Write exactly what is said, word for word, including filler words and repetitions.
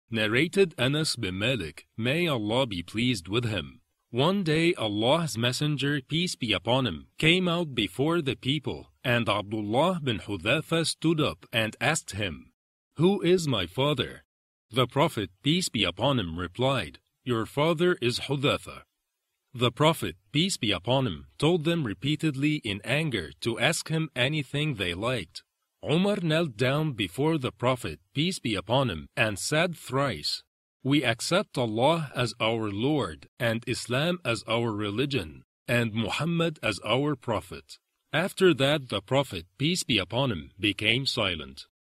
Narrated Anas bin Malik, may Allah be pleased with him. One day Allah's Messenger, peace be upon him, came out before the people, and Abdullah bin Hudhafa stood up and asked him, "Who is my father?" The Prophet, peace be upon him, replied, "Your father is Hudhafa." The Prophet, peace be upon him, told them repeatedly in anger to ask him anything they liked. Umar knelt down before the Prophet, peace be upon him, and said thrice, "We accept Allah as our Lord, and Islam as our religion, and Muhammad as our Prophet." After that the Prophet, peace be upon him, became silent.